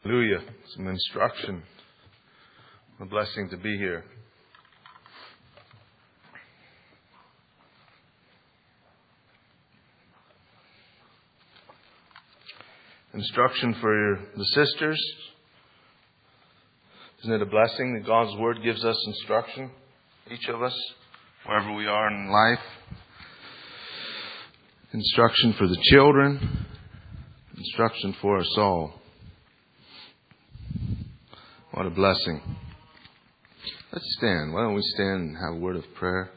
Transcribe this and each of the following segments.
Hallelujah. Some instruction. A blessing to be here. Instruction for the sisters. Isn't it a blessing that God's Word gives us instruction? Each of us, wherever we are in life. Instruction for the children. Instruction for us all. What a blessing. Let's stand. Why don't we stand and have a word of prayer?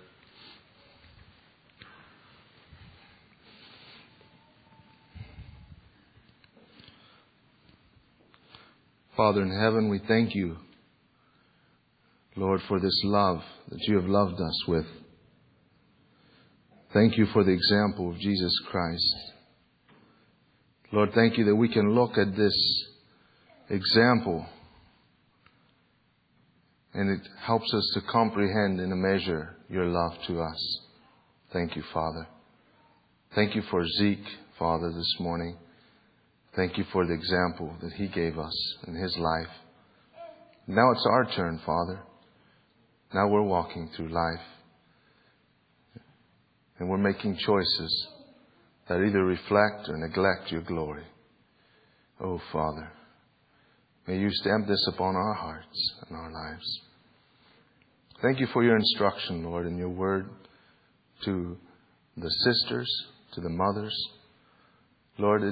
Father in heaven, we thank you, Lord, for this love that you have loved us with. Thank you for the example of Jesus Christ. Lord, thank you that we can look at this example and it helps us to comprehend in a measure your love to us. Thank you, Father. Thank you for Zeke, Father, this morning. Thank you for the example that he gave us in his life. Now it's our turn, Father. Now we're walking through life. And we're making choices that either reflect or neglect your glory. Oh, Father, may you stamp this upon our hearts and our lives. Thank you for your instruction, Lord, in your word to the sisters, to the mothers. Lord,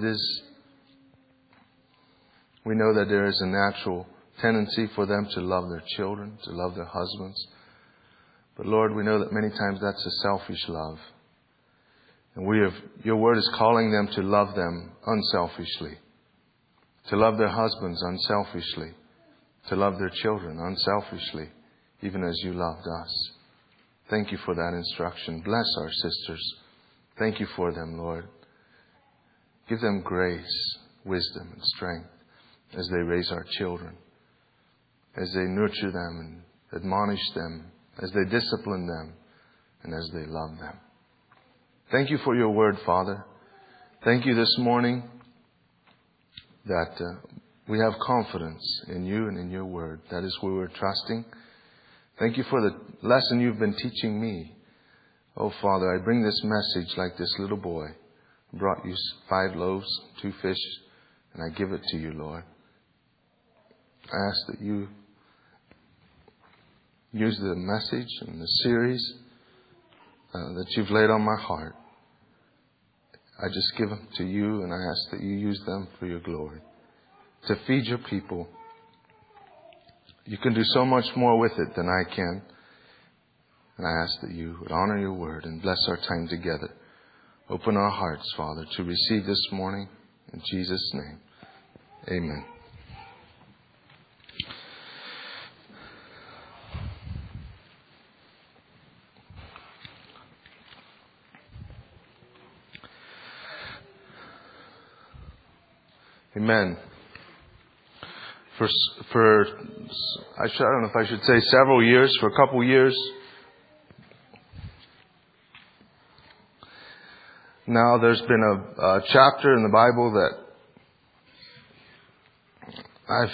we know that there is a natural tendency for them to love their children, to love their husbands. But Lord, we know that many times that's a selfish love. And your word is calling them to love them unselfishly. To love their husbands unselfishly. To love their children unselfishly, even as you loved us. Thank you for that instruction. Bless our sisters. Thank you for them, Lord. Give them grace, wisdom, and strength as they raise our children, as they nurture them and admonish them, as they discipline them, and as they love them. Thank you for your word, Father. Thank you this morning that we have confidence in you and in your word. That is where we're trusting. Thank you for the lesson you've been teaching me. Oh, Father, I bring this message like this little boy brought you 5 loaves, 2 fish, and I give it to you, Lord. I ask that you use the message and the series that you've laid on my heart. I just give them to you, and I ask that you use them for your glory. To feed your people. You can do so much more with it than I can. And I ask that you would honor your word and bless our time together. Open our hearts, Father, to receive this morning. In Jesus' name, amen. Amen. I don't know if I should say several years, for a couple years now, there's been a chapter in the Bible that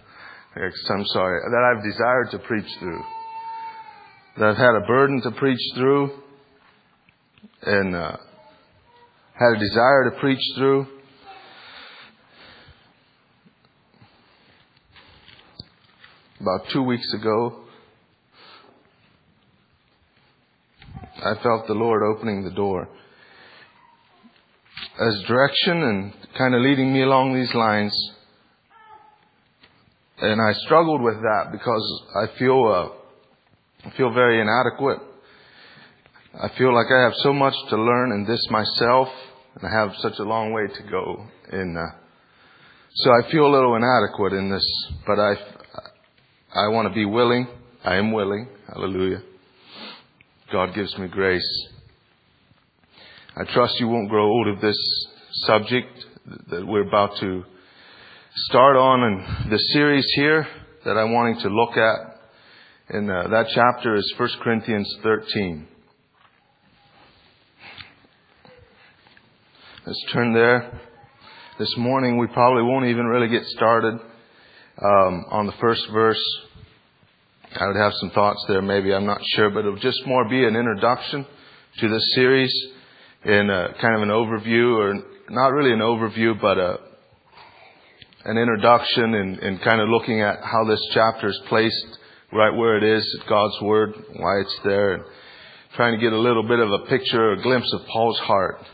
I've desired to preach through, that I've had a burden to preach through, and had a desire to preach through. About 2 weeks ago, I felt the Lord opening the door as direction and kind of leading me along these lines. And I struggled with that because I feel very inadequate. I feel like I have so much to learn in this myself, and I have such a long way to go. So I feel a little inadequate in this, but I want to be willing. I am willing. Hallelujah. God gives me grace. I trust you won't grow old of this subject that we're about to start on in the series here that I'm wanting to look at. And that chapter is 1 Corinthians 13. Let's turn there. This morning we probably won't even really get started on the first verse. I would have some thoughts there, maybe, I'm not sure, but it'll just more be an introduction to this series in kind of an overview, or not really an overview, but an introduction and kind of looking at how this chapter is placed right where it is, God's Word, why it's there, and trying to get a little bit of a picture, a glimpse of Paul's heart.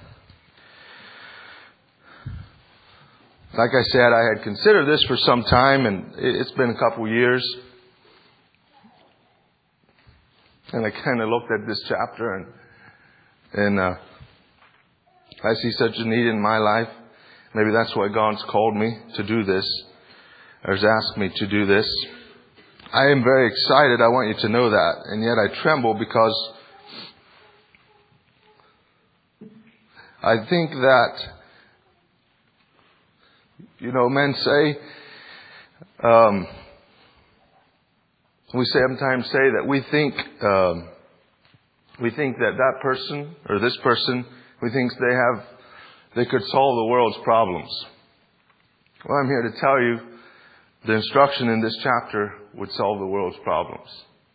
Like I said, I had considered this for some time, and it's been a couple years. And I kind of looked at this chapter and I see such a need in my life. Maybe that's why God's called me to do this, or has asked me to do this. I am very excited. I want you to know that. And yet I tremble because I think that, men say, we sometimes say that we think that person or this person, we think they could solve the world's problems. Well, I'm here to tell you the instruction in this chapter would solve the world's problems.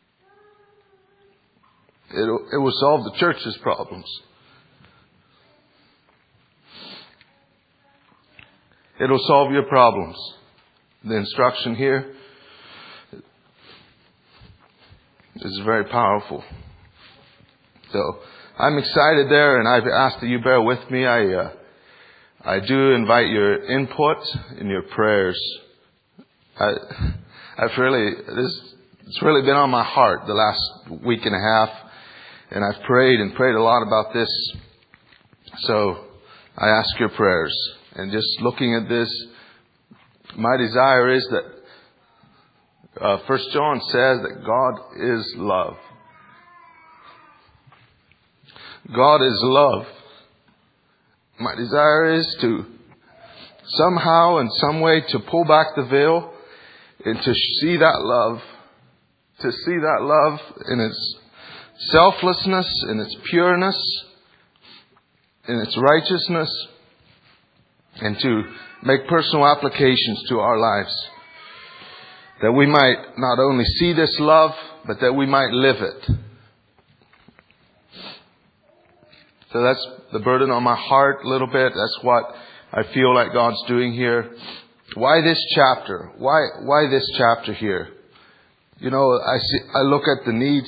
It will solve the church's problems. It'll solve your problems. The instruction here is very powerful. So I'm excited there, and I've asked that you bear with me. I do invite your input and your prayers. It's really been on my heart the last week and a half, and I've prayed a lot about this. So I ask your prayers. And just looking at this, my desire is that 1 John says that God is love. God is love. My desire is to somehow, in some way, to pull back the veil and to see that love. To see that love in its selflessness, in its pureness, in its righteousness, and to make personal applications to our lives. That we might not only see this love, but that we might live it. So that's the burden on my heart a little bit. That's what I feel like God's doing here. Why this chapter? Why this chapter here? I look at the needs.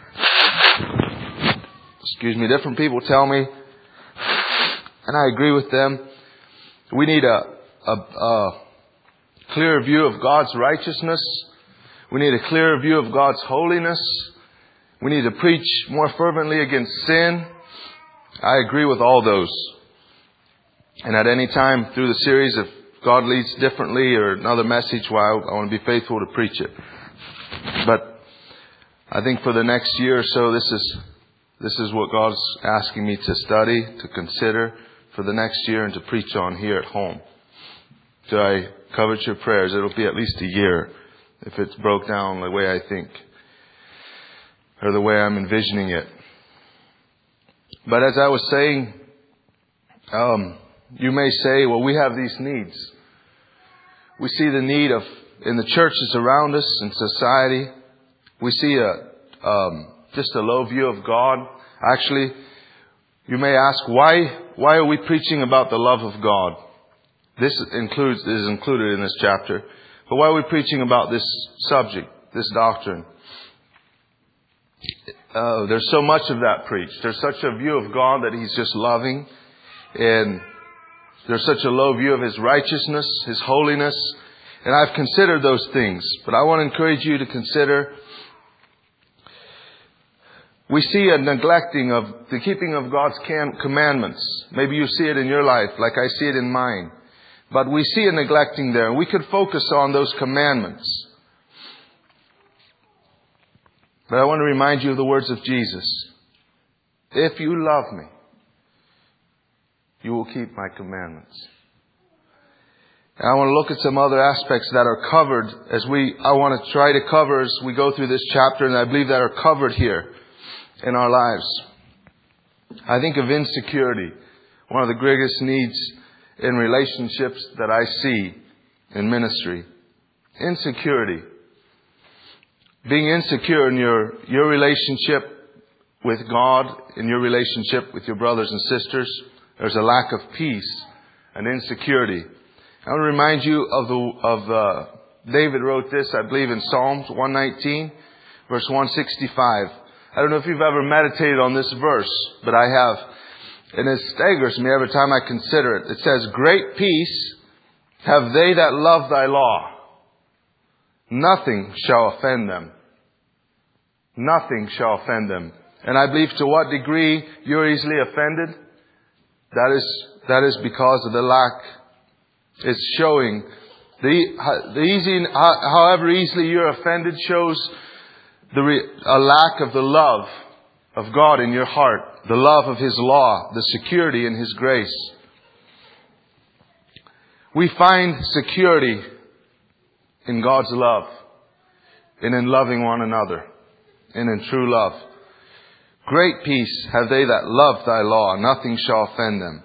Different people tell me, and I agree with them. We need a clearer view of God's righteousness. We need a clearer view of God's holiness. We need to preach more fervently against sin. I agree with all those. And at any time through the series, if God leads differently or another message, I want to be faithful to preach it. But I think for the next year or so, this is what God's asking me to study, to consider for the next year and to preach on here at home. So I covet your prayers. It'll be at least a year if it's broke down the way I think or the way I'm envisioning it. But as I was saying, you may say, well, we have these needs. We see the need in the churches around us, in society. We see just a low view of God. Actually, you may ask, why are we preaching about the love of God? This is included in this chapter. But why are we preaching about this subject, this doctrine? There's so much of that preached. There's such a view of God that He's just loving. And there's such a low view of His righteousness, His holiness. And I've considered those things. But I want to encourage you to consider. We see a neglecting of the keeping of God's commandments. Maybe you see it in your life like I see it in mine. But we see a neglecting there. We could focus on those commandments. But I want to remind you of the words of Jesus. If you love me, you will keep my commandments. And I want to look at some other aspects that are covered I want to try to cover as we go through this chapter, and I believe that are covered here in our lives. I think of insecurity, one of the greatest needs in relationships that I see in ministry. Insecurity. Being insecure in your relationship with God, in your relationship with your brothers and sisters, there's a lack of peace and insecurity. I want to remind you of David wrote this, I believe, in Psalms 119, verse 165. I don't know if you've ever meditated on this verse, but I have. And it staggers me every time I consider it. It says, "Great peace have they that love thy law. Nothing shall offend them." Nothing shall offend them. And I believe to what degree you're easily offended, that is because of the lack. It's showing however easily you're offended shows a lack of the love of God in your heart, the love of His law, the security in His grace. We find security in God's love and in loving one another and in true love. Great peace have they that love thy law. Nothing shall offend them.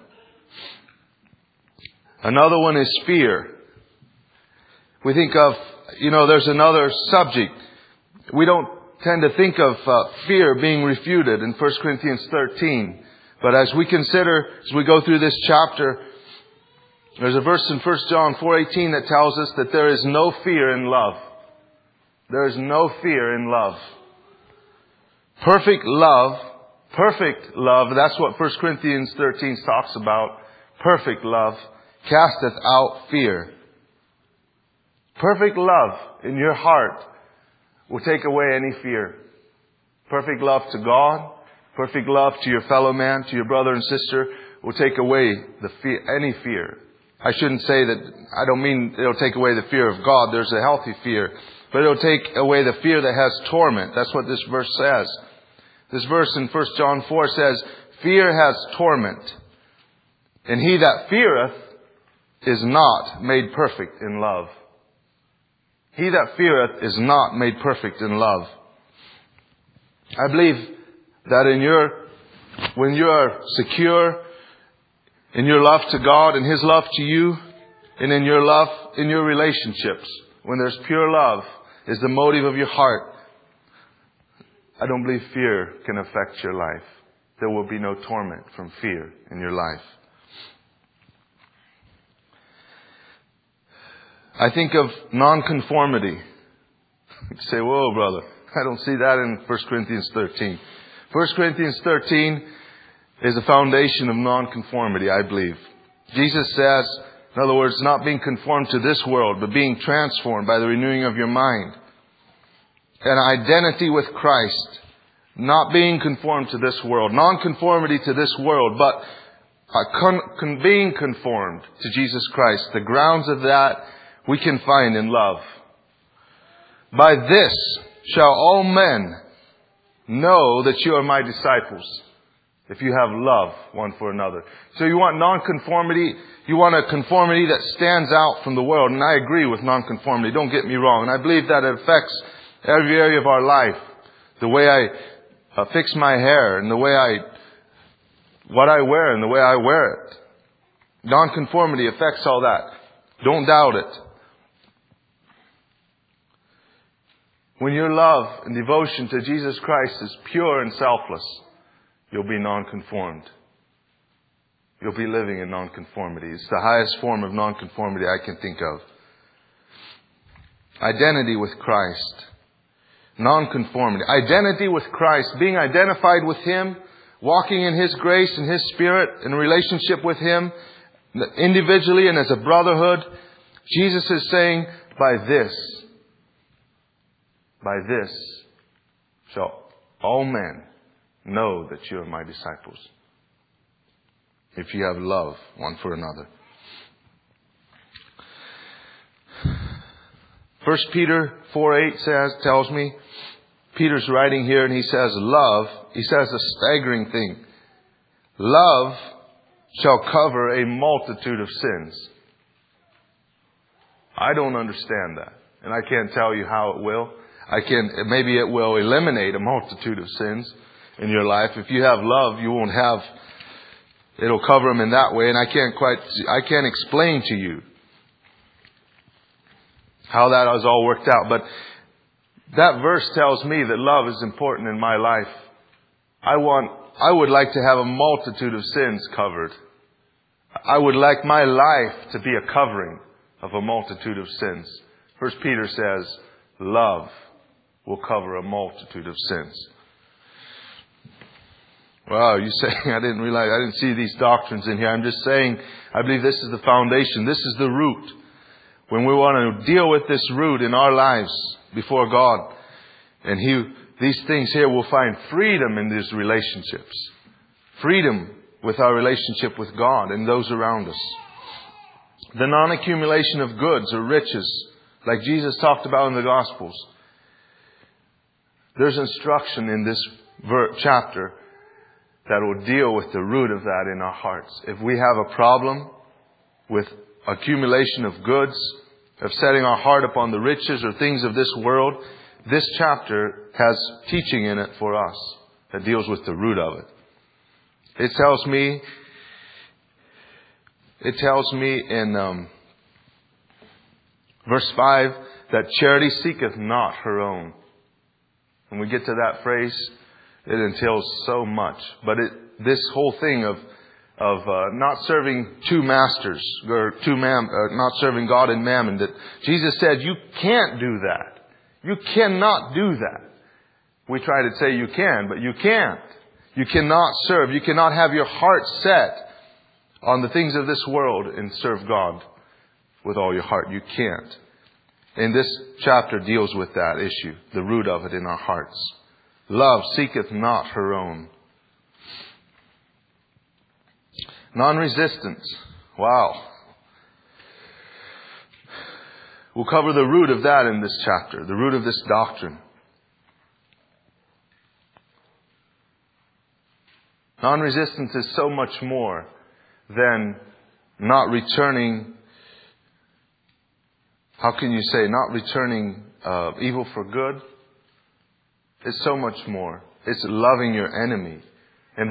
Another one is fear. We think of, there's another subject. We don't tend to think of fear being refuted in 1 Corinthians 13. But as we go through this chapter, there's a verse in 1 John 4:18 that tells us that there is no fear in love. There is no fear in love. Perfect love, that's what 1 Corinthians 13 talks about. Perfect love casteth out fear. Perfect love in your heart will take away any fear. Perfect love to God, perfect love to your fellow man, to your brother and sister, will take away any fear. I shouldn't say that, I don't mean it'll take away the fear of God. There's a healthy fear. But it'll take away the fear that has torment. That's what this verse says. This verse in 1 John 4 says, "Fear has torment. And he that feareth is not made perfect in love." He that feareth is not made perfect in love. I believe that when you are secure in your love to God and His love to you, and in your love, in your relationships, when there's pure love is the motive of your heart, I don't believe fear can affect your life. There will be no torment from fear in your life. I think of nonconformity. You say, "Whoa, brother, I don't see that in 1 Corinthians 13. 1 Corinthians 13 is the foundation of nonconformity, I believe. Jesus says, in other words, not being conformed to this world, but being transformed by the renewing of your mind. An identity with Christ, not being conformed to this world, non-conformity to this world, but being conformed to Jesus Christ. The grounds of that we can find in love. "By this shall all men know that you are my disciples, if you have love one for another." So you want nonconformity, you want a conformity that stands out from the world. And I agree with nonconformity, don't get me wrong. And I believe that it affects every area of our life. The way I fix my hair, and what I wear and the way I wear it. Nonconformity affects all that. Don't doubt it. When your love and devotion to Jesus Christ is pure and selfless, you'll be nonconformed. You'll be living in nonconformity. It's the highest form of nonconformity I can think of. Identity with Christ. Nonconformity. Identity with Christ. Being identified with Him. Walking in His grace and His Spirit. In a relationship with Him. Individually and as a brotherhood. Jesus is saying, by this shall all men know that you are my disciples, if you have love one for another. 1 Peter 4:8 tells me, Peter's writing here and he says a staggering thing. Love shall cover a multitude of sins. I don't understand that. And I can't tell you how it will. Maybe it will eliminate a multitude of sins in your life. If you have love, it'll cover them in that way. And I can't explain to you how that has all worked out. But that verse tells me that love is important in my life. I would like to have a multitude of sins covered. I would like my life to be a covering of a multitude of sins. 1 Peter says, love will cover a multitude of sins. Wow, you say, I didn't see these doctrines in here. I'm just saying, I believe this is the foundation. This is the root. When we want to deal with this root in our lives before God, and these things here will find freedom in these relationships. Freedom with our relationship with God and those around us. The non-accumulation of goods or riches, like Jesus talked about in the Gospels. There's instruction in this chapter that will deal with the root of that in our hearts. If we have a problem with accumulation of goods, of setting our heart upon the riches or things of this world, this chapter has teaching in it for us that deals with the root of it. It tells me in verse 5 that charity seeketh not her own. When we get to that phrase, it entails so much. But this whole thing of not serving two masters, or not serving God and mammon, that Jesus said, you can't do that. You cannot do that. We try to say you can, but you can't. You cannot serve. You cannot have your heart set on the things of this world and serve God with all your heart. You can't. And this chapter deals with that issue, the root of it in our hearts. Love seeketh not her own. Non-resistance. Wow. We'll cover the root of that in this chapter, the root of this doctrine. Non-resistance is so much more than not returning. How can you say not returning evil for good? It's so much more. It's loving your enemy. And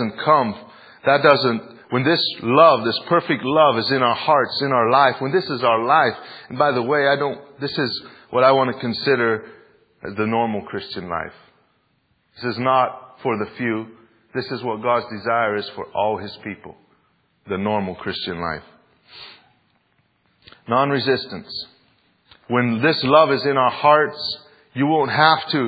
when this love, this perfect love is in our hearts, in our life, when this is our life, and by the way, this is what I want to consider as the normal Christian life. This is not for the few. This is what God's desire is for all His people. The normal Christian life. Non-resistance. When this love is in our hearts, you won't have to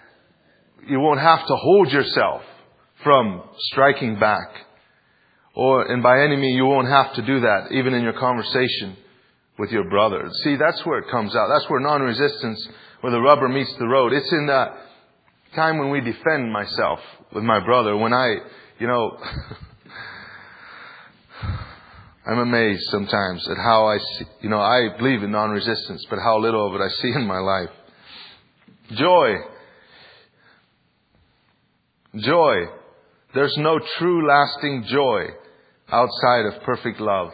hold yourself from striking back. And by any means, you won't have to do that, even in your conversation with your brother. See, that's where it comes out. That's where non-resistance, where the rubber meets the road. It's in that time when we defend myself with my brother. When I'm amazed sometimes at how I see, I believe in non-resistance, but how little of it I see in my life. Joy. Joy. There's no true lasting joy outside of perfect love.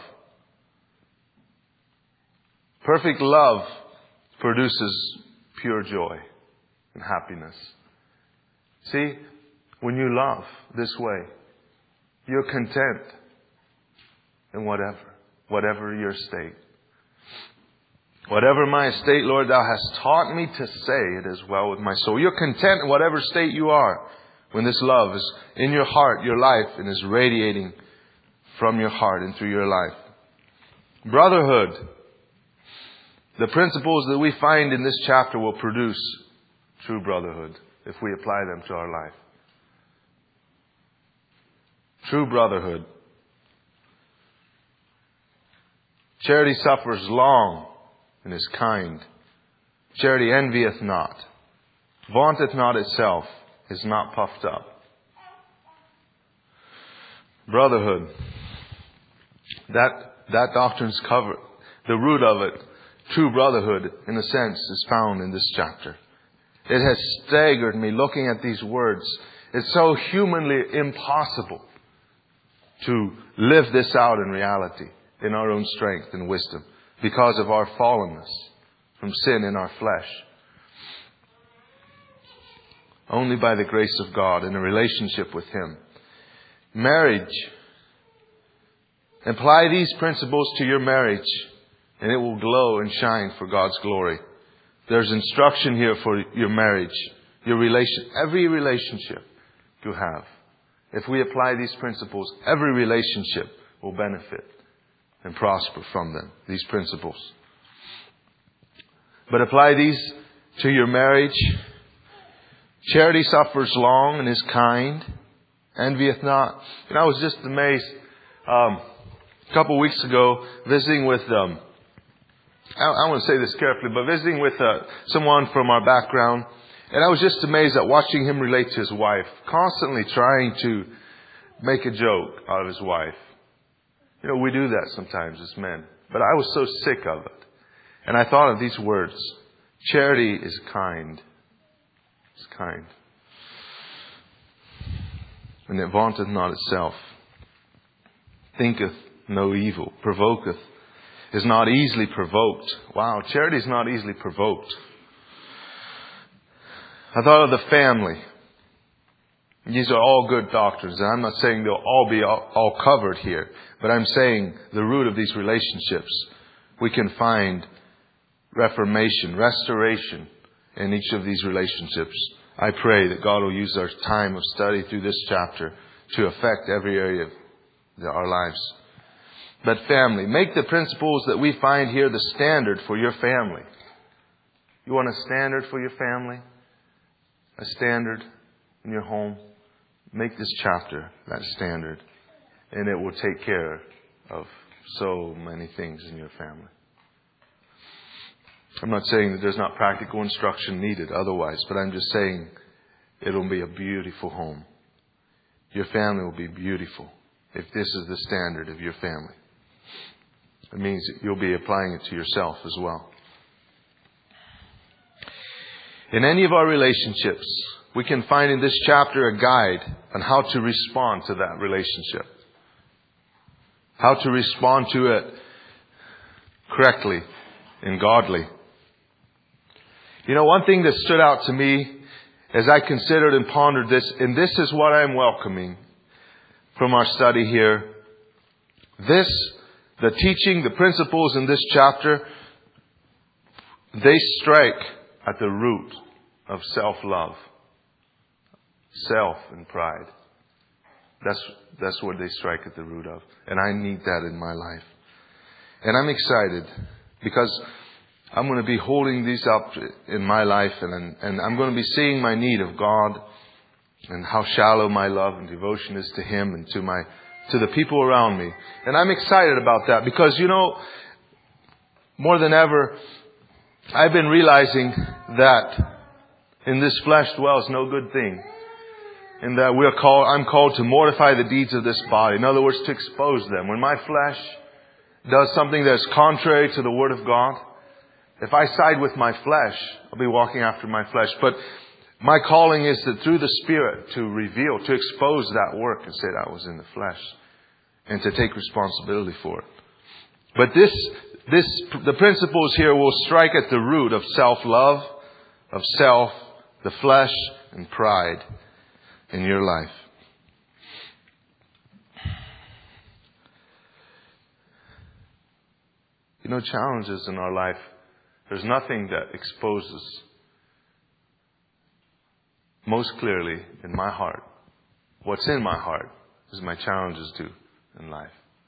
Perfect love produces pure joy and happiness. See, when you love this way, you're content in whatever your state. Whatever my estate, Lord, Thou hast taught me to say, it is well with my soul. You're content in whatever state you are when this love is in your heart, your life, and is radiating from your heart and through your life. Brotherhood. The principles that we find in this chapter will produce true brotherhood if we apply them to our life. True brotherhood. Charity suffers long and is kind. Charity envieth not, vaunteth not itself, is not puffed up. Brotherhood. That doctrine's covered. The root of it, true brotherhood, in a sense, is found in this chapter. It has staggered me looking at these words. It's so humanly impossible to live this out in reality, in our own strength and wisdom, because of our fallenness from sin in our flesh. Only by the grace of God in a relationship with Him. Marriage. Apply these principles to your marriage and it will glow and shine for God's glory. There's instruction here for your marriage, your every relationship you have. If we apply these principles, every relationship will benefit and prosper from them, these principles. But apply these to your marriage. Charity suffers long and is kind, envieth not. And I was just amazed a couple of weeks ago visiting with I want to say this carefully, but visiting with someone from our background, and I was just amazed at watching him relate to his wife, constantly trying to make a joke out of his wife. You know, we do that sometimes as men, but I was so sick of it. And I thought of these words: charity is kind. It's kind. And it vaunteth not itself, thinketh no evil, provoketh, is not easily provoked. Wow, charity is not easily provoked. I thought of the family. These are all good doctrines, and I'm not saying they'll all be all covered here, but I'm saying the root of these relationships, we can find reformation, restoration in each of these relationships. I pray that God will use our time of study through this chapter to affect every area of our lives. But family, make the principles that we find here the standard for your family. You want a standard for your family? A standard in your home? Make this chapter that standard, and it will take care of so many things in your family. I'm not saying that there's not practical instruction needed otherwise, but I'm just saying it'll be a beautiful home. Your family will be beautiful if this is the standard of your family. It means that you'll be applying it to yourself as well. In any of our relationships, we can find in this chapter a guide on how to respond to that relationship. How to respond to it correctly and godly. You know, one thing that stood out to me as I considered and pondered this, and this is what I'm welcoming from our study here. The teaching, the principles in this chapter, they strike at the root of self-love. Self and pride. That's what they strike at the root of. And I need that in my life. And I'm excited because I'm going to be holding these up in my life, and I'm going to be seeing my need of God and how shallow my love and devotion is to Him and to the people around me. And I'm excited about that because, you know, more than ever, I've been realizing that in this flesh dwells no good thing. And that I'm called to mortify the deeds of this body. In other words, to expose them. When my flesh does something that's contrary to the Word of God, if I side with my flesh, I'll be walking after my flesh. But my calling is that through the Spirit to reveal, to expose that work and say that was in the flesh. And to take responsibility for it. But the principles here will strike at the root of self-love, of self, the flesh, and pride in your life. You know, challenges in our life, there's nothing that exposes most clearly in my heart. What's in my heart is my challenges do in life.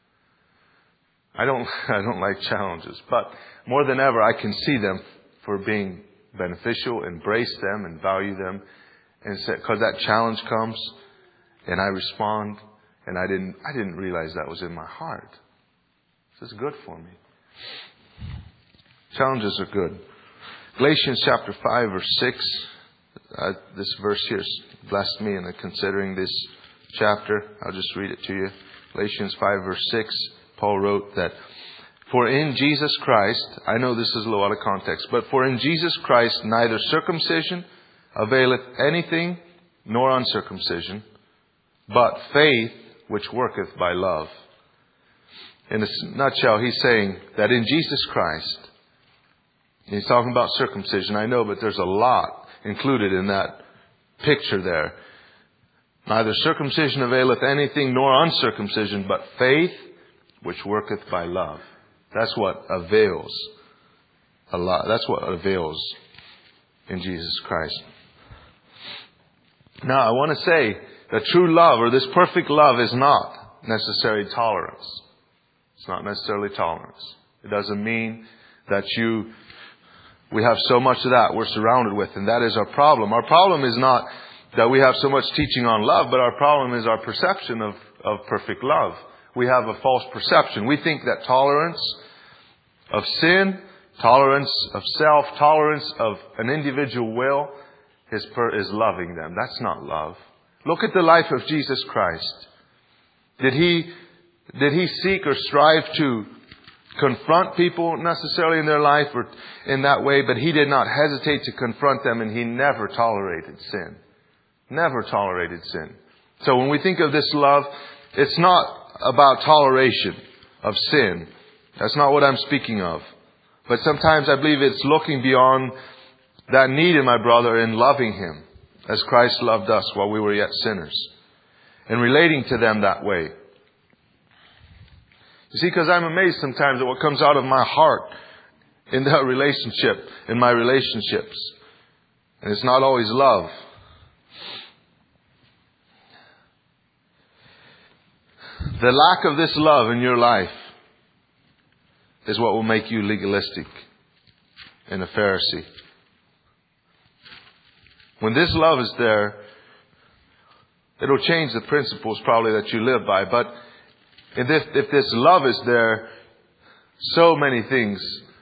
I don't like challenges, but more than ever I can see them for being beneficial, embrace them and value them. And because that challenge comes and I respond, and I didn't realize that was in my heart. This is good for me. Challenges are good. Galatians chapter 5 verse 6. This verse here has blessed me in considering this chapter. I'll just read it to you. Galatians 5 verse 6. Paul wrote that, "For in Jesus Christ," I know this is a little out of context, but "for in Jesus Christ neither circumcision availeth anything, nor uncircumcision, but faith which worketh by love." In a nutshell, he's saying that in Jesus Christ, he's talking about circumcision, I know, but there's a lot included in that picture there. Neither circumcision availeth anything, nor uncircumcision, but faith which worketh by love. That's what avails a lot. That's what avails in Jesus Christ. Now, I want to say that true love, or this perfect love, is not necessarily tolerance. It's not necessarily tolerance. It doesn't mean that we have so much of that we're surrounded with, and that is our problem. Our problem is not that we have so much teaching on love, but our problem is our perception of perfect love. We have a false perception. We think that tolerance of sin, tolerance of self, tolerance of an individual will is loving them. That's not love. Look at the life of Jesus Christ. Did He seek or strive to confront people necessarily in their life or in that way? But He did not hesitate to confront them, and He never tolerated sin. Never tolerated sin. So when we think of this love, it's not about toleration of sin. That's not what I'm speaking of. But sometimes I believe it's looking beyond that need in my brother and loving him as Christ loved us while we were yet sinners, and relating to them that way. You see, because I'm amazed sometimes at what comes out of my heart in that relationship, in my relationships. And it's not always love. The lack of this love in your life is what will make you legalistic and a Pharisee. When this love is there, it'll change the principles probably that you live by. But if this love is there, so many things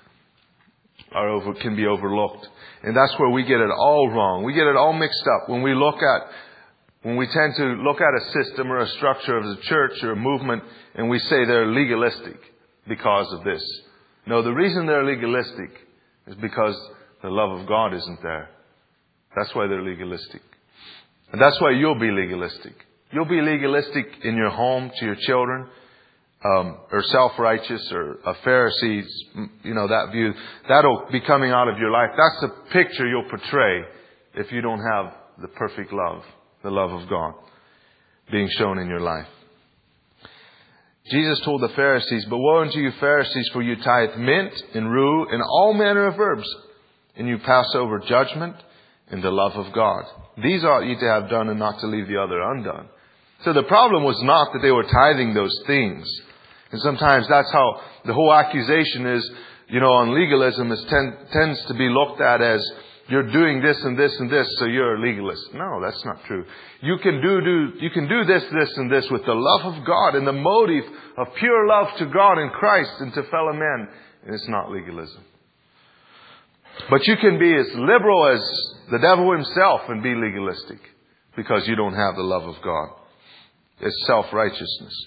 can be overlooked. And that's where we get it all wrong. We get it all mixed up when we tend to look at a system or a structure of the church or a movement, and we say they're legalistic because of this. No, the reason they're legalistic is because the love of God isn't there. That's why they're legalistic. And that's why you'll be legalistic. You'll be legalistic in your home to your children, or self-righteous, or a Pharisee, that view. That'll be coming out of your life. That's the picture you'll portray if you don't have the perfect love, the love of God, being shown in your life. Jesus told the Pharisees, "But woe unto you Pharisees, for you tithe mint and rue and all manner of herbs, and you pass over judgment and the love of God. These ought ye to have done, and not to leave the other undone." So the problem was not that they were tithing those things. And sometimes that's how the whole accusation is, on legalism, tends to be looked at as, you're doing this and this and this, so you're a legalist. No, that's not true. You can do this, this, and this with the love of God and the motive of pure love to God and Christ and to fellow men. And it's not legalism. But you can be as liberal as the devil himself and be legalistic because you don't have the love of God. It's self-righteousness.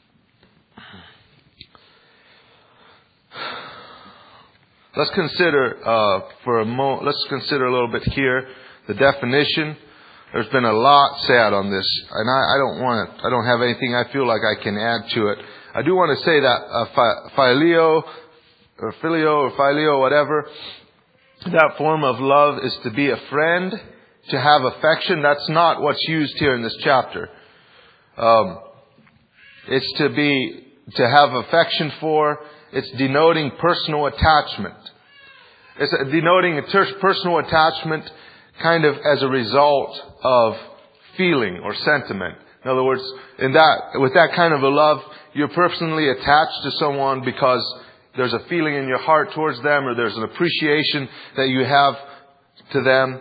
Let's consider let's consider a little bit here the definition. There's been a lot said on this, and I don't have anything I feel like I can add to it. I do want to say that phileo, whatever, that form of love is to be a friend, to have affection. That's not what's used here in this chapter. It's to have affection for. It's denoting personal attachment. It's denoting a personal attachment kind of as a result of feeling or sentiment. In other words, with that kind of a love, you're personally attached to someone because there's a feeling in your heart towards them, or there's an appreciation that you have to them.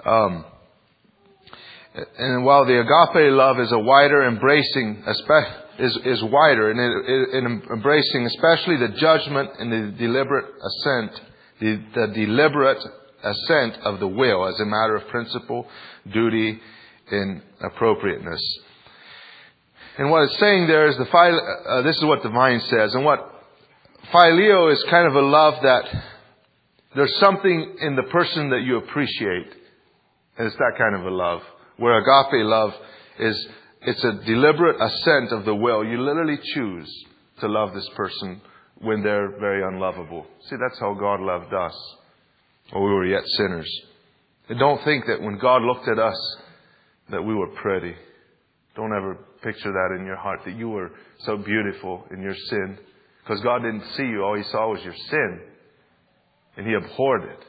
And while the agape love is a wider embracing, is wider in embracing especially the judgment and the deliberate assent of the will as a matter of principle, duty, and appropriateness. And what it's saying there is this is what the Vine says, and what phileo is kind of a love that there's something in the person that you appreciate, and it's that kind of a love. Where agape love is, it's a deliberate assent of the will. You literally choose to love this person when they're very unlovable. See, that's how God loved us while we were yet sinners. And don't think that when God looked at us that we were pretty. Don't ever picture that in your heart, that you were so beautiful in your sin. Because God didn't see you. All He saw was your sin. And He abhorred it.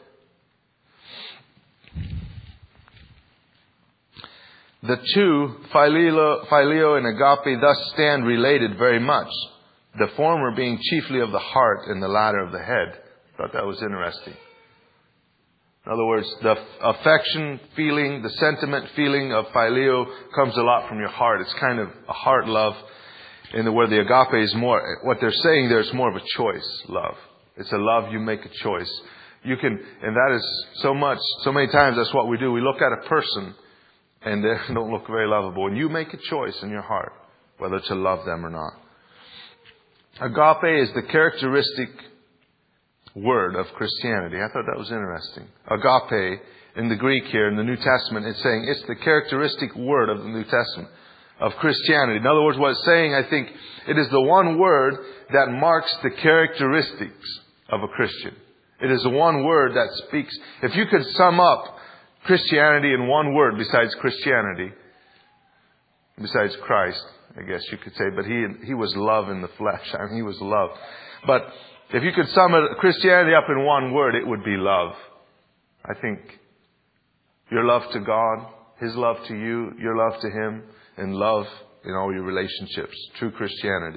The two, phileo and agape, thus stand related very much. The former being chiefly of the heart and the latter of the head. I thought that was interesting. In other words, the affection feeling, the sentiment feeling of phileo comes a lot from your heart. It's kind of a heart love. And where the agape is more, what they're saying there is more of a choice love. It's a love you make a choice. You can, and that is so many times that's what we do. We look at a person and they don't look very lovable. And you make a choice in your heart whether to love them or not. Agape is the characteristic word of Christianity. I thought that was interesting. Agape in the Greek here in the New Testament, it's saying it's the characteristic word of the New Testament, of Christianity. In other words, what it's saying, I think, it is the one word that marks the characteristics of a Christian. It is the one word that speaks. If you could sum up Christianity in one word besides Christianity, besides Christ, I guess you could say, but He was love in the flesh. I mean, He was love. But if you could sum Christianity up in one word, it would be love. I think your love to God, His love to you, your love to Him, and love in all your relationships. True Christianity.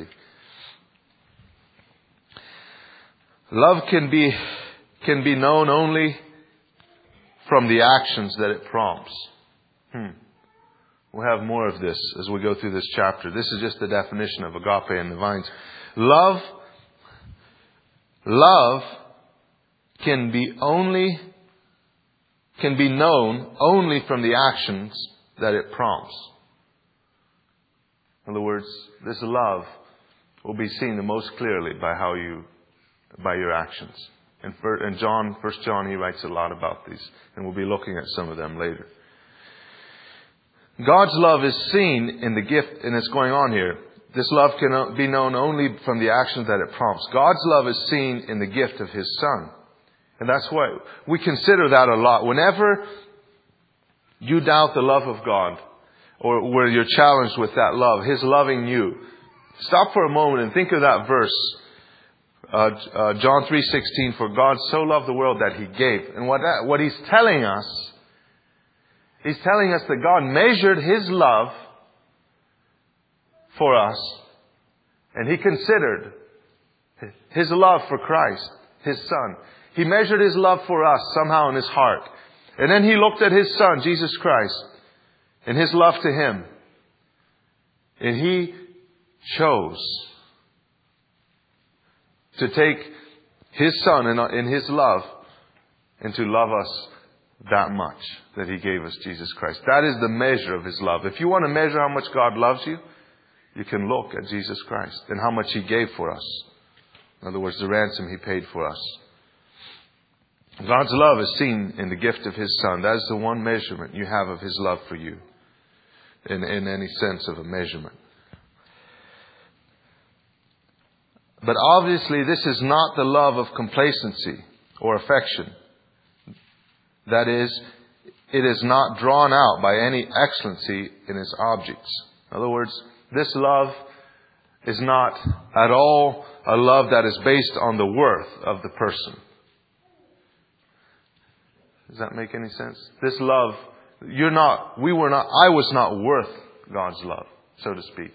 Love can be known only from the actions that it prompts. We'll have more of this as we go through this chapter. This is just the definition of agape in the vines. Love can be known only from the actions that it prompts. In other words, this love will be seen the most clearly by your actions. And 1 John, he writes a lot about these, and we'll be looking at some of them later. God's love is seen in the gift, and it's going on here. This love can be known only from the actions that it prompts. God's love is seen in the gift of His Son. And that's why we consider that a lot. Whenever you doubt the love of God, or where you're challenged with that love, His loving you, stop for a moment and think of that verse. John 3:16, for God so loved the world that He gave. And what He's telling us, He's telling us that God measured His love for us, and He considered His love for Christ, His Son. He measured His love for us somehow in His heart. And then He looked at His Son, Jesus Christ, and His love to Him. And He chose to take His Son in His love and to love us that much that He gave us Jesus Christ. That is the measure of His love. If you want to measure how much God loves you, you can look at Jesus Christ and how much He gave for us. In other words, the ransom He paid for us. God's love is seen in the gift of His Son. That is the one measurement you have of His love for you in any sense of a measurement. But obviously this is not the love of complacency or affection. That is, it is not drawn out by any excellency in its objects. In other words, this love is not at all a love that is based on the worth of the person. Does that make any sense? This love, I was not worth God's love, so to speak.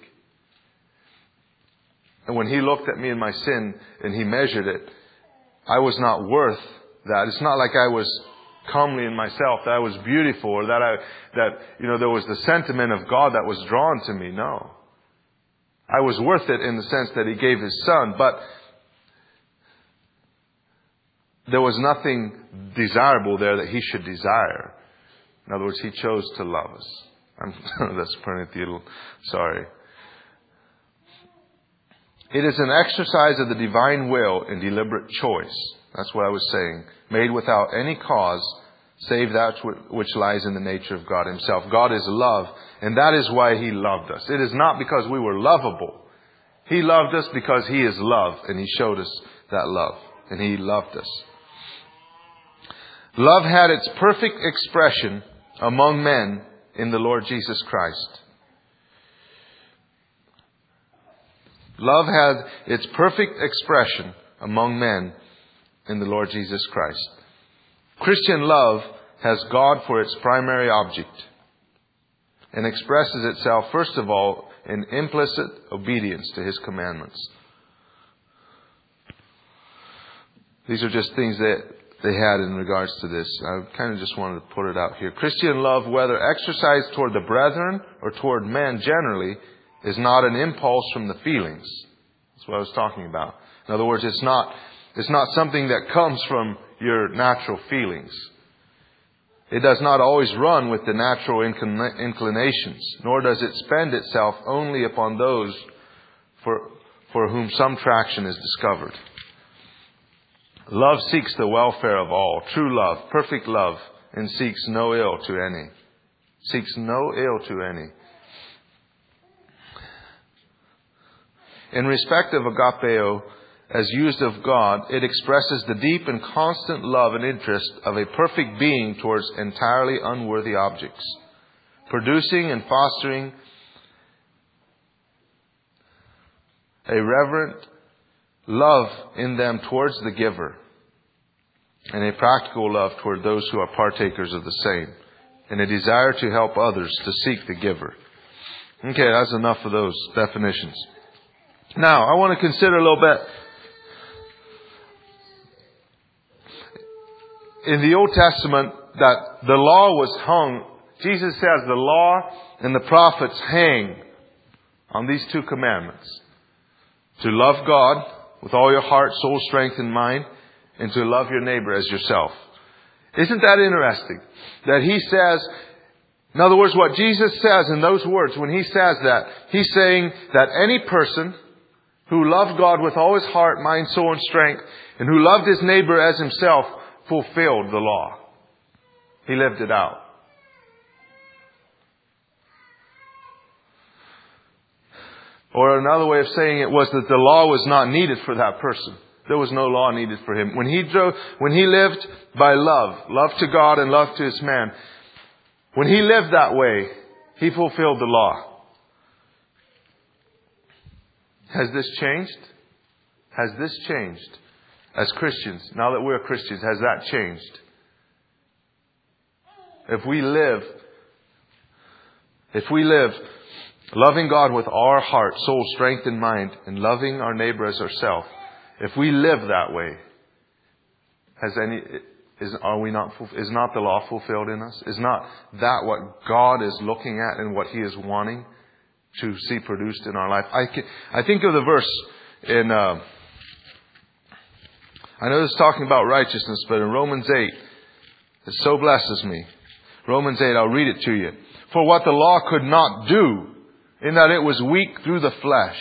And when He looked at me in my sin and He measured it, I was not worth that. It's not like I was comely in myself, that I was beautiful, or that there was the sentiment of God that was drawn to me. No. I was worth it in the sense that He gave His Son, but there was nothing desirable there that He should desire. In other words, He chose to love us. That's pretty sorry. It is an exercise of the divine will and deliberate choice. That's what I was saying. Made without any cause, save that which lies in the nature of God Himself. God is love, and that is why He loved us. It is not because we were lovable. He loved us because He is love, and He showed us that love, and He loved us. Love had its perfect expression among men in the Lord Jesus Christ. Love had its perfect expression among men in the Lord Jesus Christ. Christian love has God for its primary object and expresses itself, first of all, in implicit obedience to His commandments. These are just things that they had in regards to this. I kind of just wanted to put it out here. Christian love, whether exercised toward the brethren or toward men generally, is not an impulse from the feelings. That's what I was talking about. In other words, it's not something that comes from your natural feelings. It does not always run with the natural inclinations, nor does it spend itself only upon those for whom some traction is discovered. Love seeks the welfare of all. True love, perfect love, and seeks no ill to any. Seeks no ill to any. In respect of agapeo, as used of God, it expresses the deep and constant love and interest of a perfect being towards entirely unworthy objects, producing and fostering a reverent love in them towards the giver, and a practical love toward those who are partakers of the same, and a desire to help others to seek the giver. Okay, that's enough of those definitions. Now, I want to consider a little bit. In the Old Testament, that the law was hung. Jesus says the law and the prophets hang on these two commandments. To love God with all your heart, soul, strength, and mind, and to love your neighbor as yourself. Isn't that interesting? That He says, in other words, what Jesus says in those words, when He says that, He's saying that any person who loved God with all his heart, mind, soul, and strength, and who loved his neighbor as himself, fulfilled the law. He lived it out. Or another way of saying it was that the law was not needed for that person. There was no law needed for him. When he lived by love to God and love to his man, when he lived that way, he fulfilled the law. Has this changed? Has this changed? As Christians, now that we're Christians, has that changed? If we live loving God with our heart, soul, strength, and mind, and loving our neighbor as ourselves, if we live that way, is not the law fulfilled in us? Is not that what God is looking at and what He is wanting to see produced in our life? I think of the verse in, I know it's talking about righteousness, but in Romans 8, it so blesses me. Romans 8, I'll read it to you. For what the law could not do, in that it was weak through the flesh.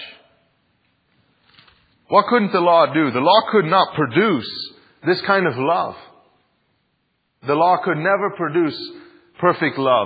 What couldn't the law do? The law could not produce this kind of love. The law could never produce perfect love.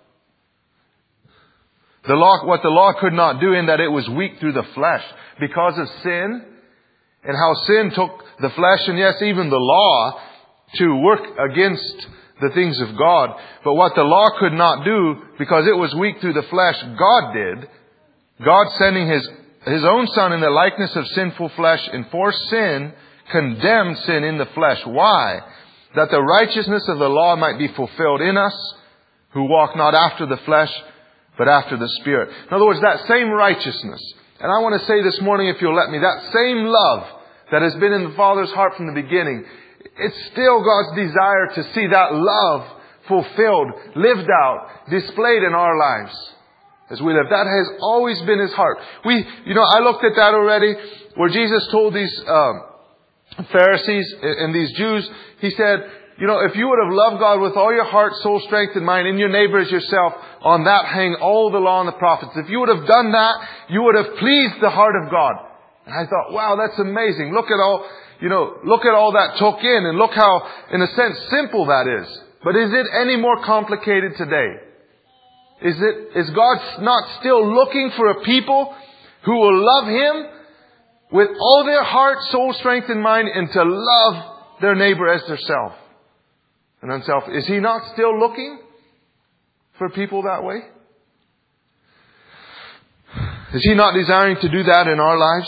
What the law could not do, in that it was weak through the flesh because of sin, and how sin took the flesh and yes, even the law to work against the things of God. But what the law could not do, because it was weak through the flesh, God did. God sending His own Son in the likeness of sinful flesh, and for sin, condemned sin in the flesh. Why? That the righteousness of the law might be fulfilled in us, who walk not after the flesh, but after the Spirit. In other words, that same righteousness. And I want to say this morning, if you'll let me, that same love that has been in the Father's heart from the beginning, it's still God's desire to see that love fulfilled, lived out, displayed in our lives as we live. That has always been His heart. I looked at that already, where Jesus told these Pharisees and these Jews, He said, if you would have loved God with all your heart, soul, strength, and mind, and your neighbor as yourself, on that hang all the law and the prophets. If you would have done that, you would have pleased the heart of God. And I thought, wow, that's amazing. Look at all that took in, and look how, in a sense, simple that is. But is it any more complicated today? Is God not still looking for a people who will love Him with all their heart, soul, strength, and mind, and to love their neighbor as themselves and unself? Is He not still looking for people that way? Is He not desiring to do that in our lives?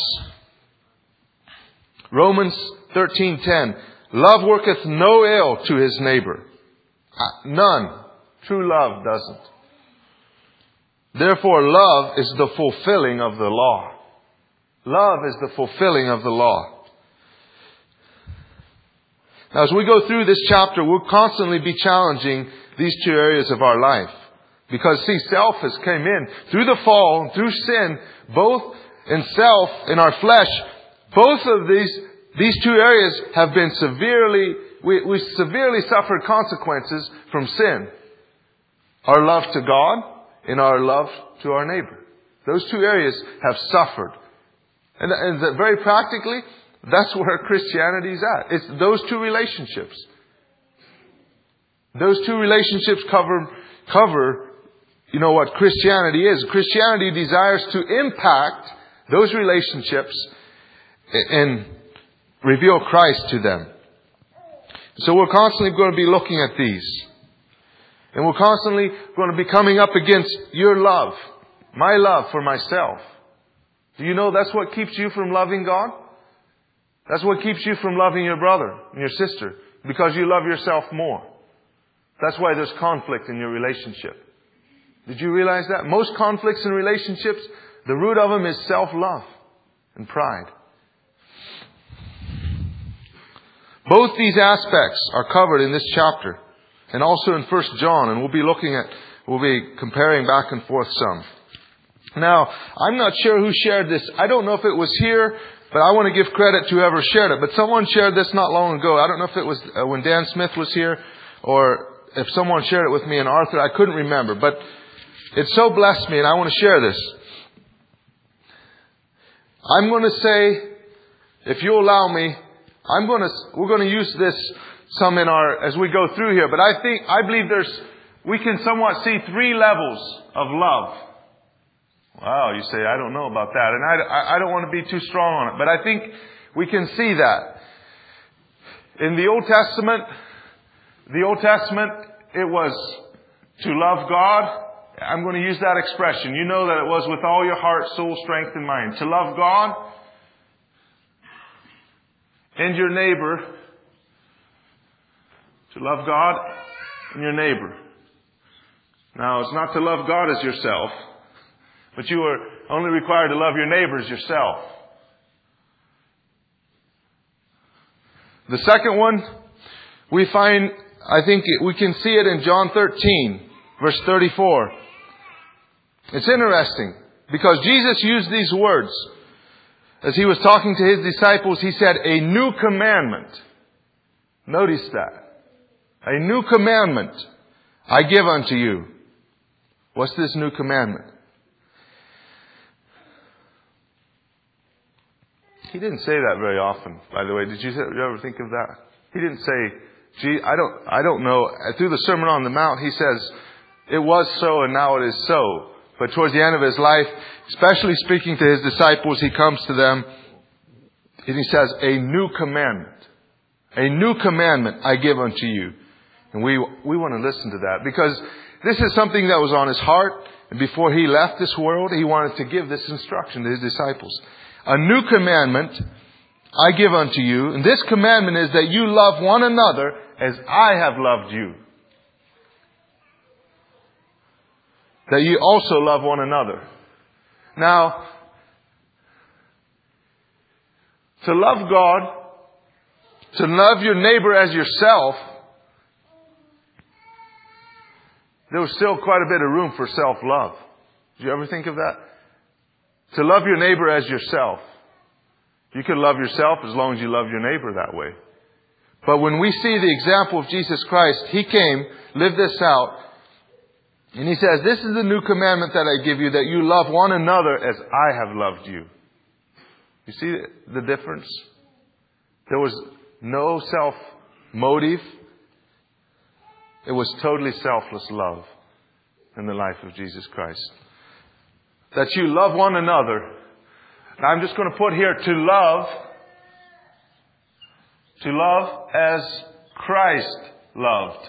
Romans 13:10. Love worketh no ill to his neighbor. None. True love doesn't. Therefore, love is the fulfilling of the law. Love is the fulfilling of the law. Now, as we go through this chapter, we'll constantly be challenging these two areas of our life. Because, see, self has come in. Through the fall, through sin, both in self, in our flesh, both of these two areas have been we severely suffered consequences from sin. Our love to God and our love to our neighbor. Those two areas have suffered. And very practically, that's where Christianity is at. It's those two relationships. Those two relationships cover, what Christianity is. Christianity desires to impact those relationships and reveal Christ to them. So we're constantly going to be looking at these. And we're constantly going to be coming up against your love, my love for myself. Do you know that's what keeps you from loving God? That's what keeps you from loving your brother and your sister, because you love yourself more. That's why there's conflict in your relationship. Did you realize that? Most conflicts in relationships, the root of them is self-love and pride. Both these aspects are covered in this chapter and also in 1 John, and we'll be comparing back and forth some. Now, I'm not sure who shared this. I don't know if it was here, but I want to give credit to whoever shared it. But someone shared this not long ago. I don't know if it was when Dan Smith was here or if someone shared it with me and Arthur. I couldn't remember, but it so blessed me, and I want to share this. I'm going to say, if you allow me, we're going to use this some as we go through here. But I believe we can somewhat see three levels of love. Wow, you say, I don't know about that. And I don't want to be too strong on it. But I think we can see that. In the Old Testament, it was to love God. I'm going to use that expression. You know that it was with all your heart, soul, strength, and mind. To love God and your neighbor. To love God and your neighbor. Now, it's not to love God as yourself, but you are only required to love your neighbor as yourself. The second one, we find, I think we can see it in John 13, verse 34. It's interesting because Jesus used these words. As He was talking to His disciples, He said, a new commandment. Notice that. A new commandment I give unto you. What's this new commandment? He didn't say that very often, by the way. Did you ever think of that? He didn't say, gee, I don't know. Through the Sermon on the Mount, He says, it was so and now it is so. But towards the end of His life, especially speaking to His disciples, He comes to them and He says, a new commandment. A new commandment I give unto you. And we want to listen to that because this is something that was on His heart. And before He left this world, He wanted to give this instruction to His disciples. A new commandment I give unto you. And this commandment is that you love one another as I have loved you. That you also love one another. Now, to love God, to love your neighbor as yourself, there was still quite a bit of room for self-love. Did you ever think of that? To love your neighbor as yourself. You can love yourself as long as you love your neighbor that way. But when we see the example of Jesus Christ, He came, lived this out, and He says, this is the new commandment that I give you, that you love one another as I have loved you. You see the difference? There was no self-motive. It was totally selfless love in the life of Jesus Christ. That you love one another. Now I'm just going to put here, to love as Christ loved.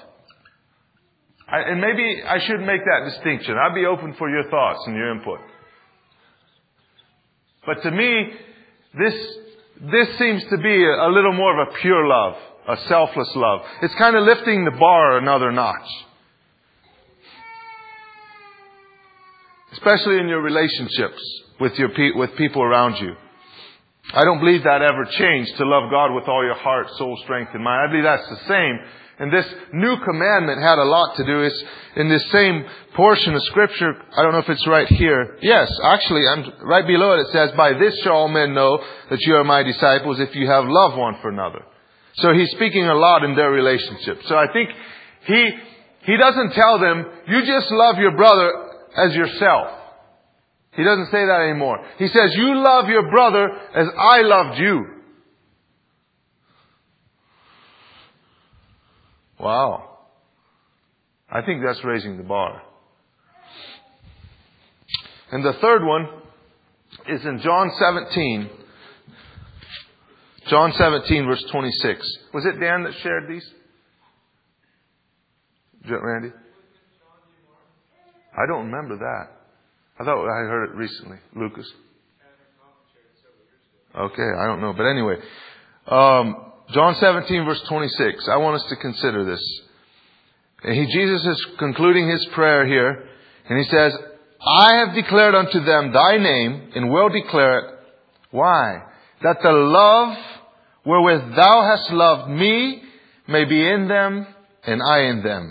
And maybe I should make that distinction. I'd be open for your thoughts and your input. But to me, this seems to be a little more of a pure love, a selfless love. It's kind of lifting the bar another notch. Especially in your relationships with people around you. I don't believe that ever changed, to love God with all your heart, soul, strength, and mind. I believe that's the same. And this new commandment had a lot to do. It's in this same portion of Scripture. I don't know if it's right here. Yes, actually, right below it, it says, "By this shall all men know that you are my disciples, if you have love one for another." So He's speaking a lot in their relationship. So I think He doesn't tell them, you just love your brother as yourself. He doesn't say that anymore. He says, you love your brother as I loved you. Wow. I think that's raising the bar. And the third one is in John 17. John 17 verse 26. Was it Dan that shared these? Randy? I don't remember that. I thought I heard it recently. Lucas? Okay, I don't know. But anyway, John 17 verse 26. I want us to consider this. And Jesus is concluding His prayer here. And He says, I have declared unto them Thy name, and will declare it. Why? That the love wherewith Thou hast loved me may be in them, and I in them.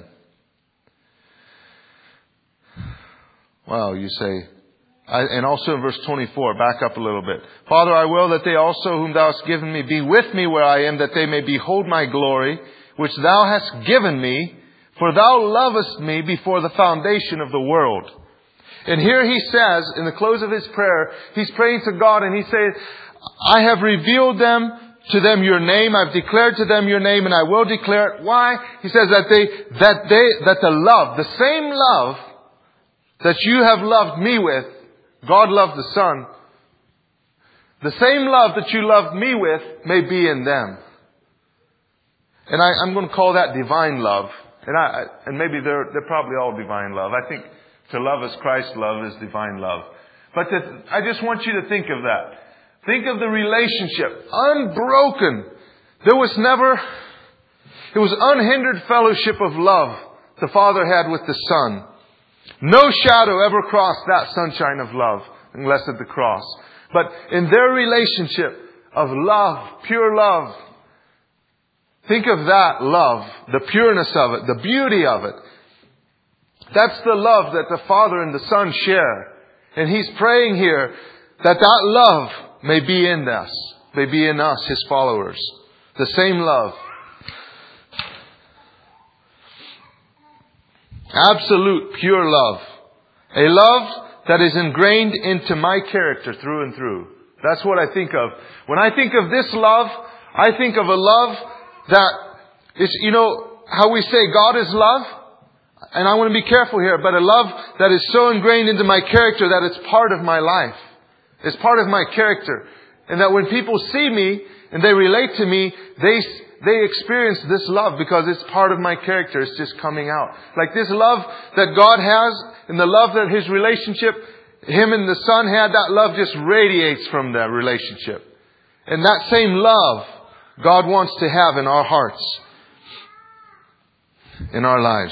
Wow, you say. And also in verse 24, back up a little bit. Father, I will that they also whom Thou hast given me be with me where I am, that they may behold my glory, which Thou hast given me, for Thou lovest me before the foundation of the world. And here He says, in the close of His prayer, He's praying to God and He says, I have revealed to them your name, I've declared to them your name, and I will declare it. Why? He says that the love, the same love that you have loved me with, God loved the Son, the same love that you loved me with may be in them. And I'm going to call that divine love. And maybe they're probably all divine love. I think to love as Christ love is divine love. But I just want you to think of that. Think of the relationship. Unbroken. It was unhindered fellowship of love the Father had with the Son. No shadow ever crossed that sunshine of love unless at the cross. But in their relationship of love, pure love, think of that love, the pureness of it, the beauty of it. That's the love that the Father and the Son share. And He's praying here that love may be in us, may be in us, His followers. The same love. Absolute pure love. A love that is ingrained into my character through and through. That's what I think of. When I think of this love, I think of a love that is, you know, how we say God is love. And I want to be careful here, but a love that is so ingrained into my character that it's part of my life. It's part of my character. And that when people see me and they relate to me, they experience this love because it's part of my character. It's just coming out. Like this love that God has and the love that His relationship, Him and the Son had, that love just radiates from that relationship. And that same love God wants to have in our hearts, in our lives.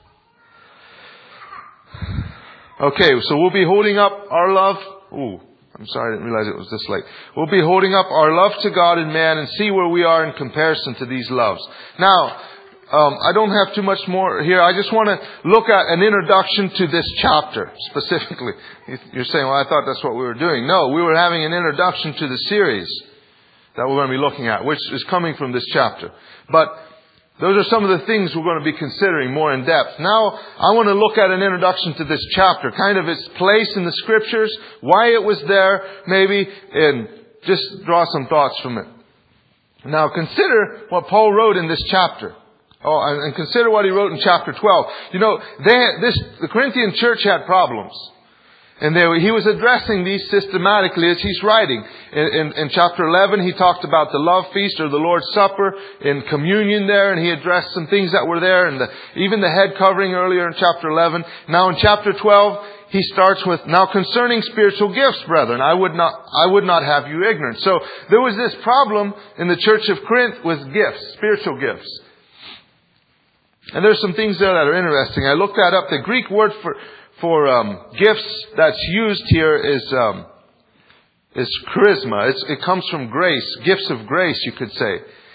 Okay, so we'll be holding up our love. I'm sorry, I didn't realize it was this late. We'll be holding up our love to God and man and see where we are in comparison to these loves. Now, I don't have too much more here. I just want to look at an introduction to this chapter specifically. You're saying, well, I thought that's what we were doing. No, we were having an introduction to the series that we're going to be looking at, which is coming from this chapter. But those are some of the things we're going to be considering more in depth. Now, I want to look at an introduction to this chapter, kind of its place in the Scriptures, why it was there, maybe, and just draw some thoughts from it. Now, consider what Paul wrote in this chapter. And consider what he wrote in chapter 12. You know, the Corinthian church had problems. And he was addressing these systematically as he's writing. In chapter 11, he talked about the love feast or the Lord's Supper in communion there. And he addressed some things that were there. And even the head covering earlier in chapter 11. Now in chapter 12, he starts with, now concerning spiritual gifts, brethren, I would not have you ignorant. So there was this problem in the church of Corinth with gifts, spiritual gifts. And there's some things there that are interesting. I looked that up. The Greek word for gifts that's used here is charisma. It comes from grace, gifts of grace, you could say.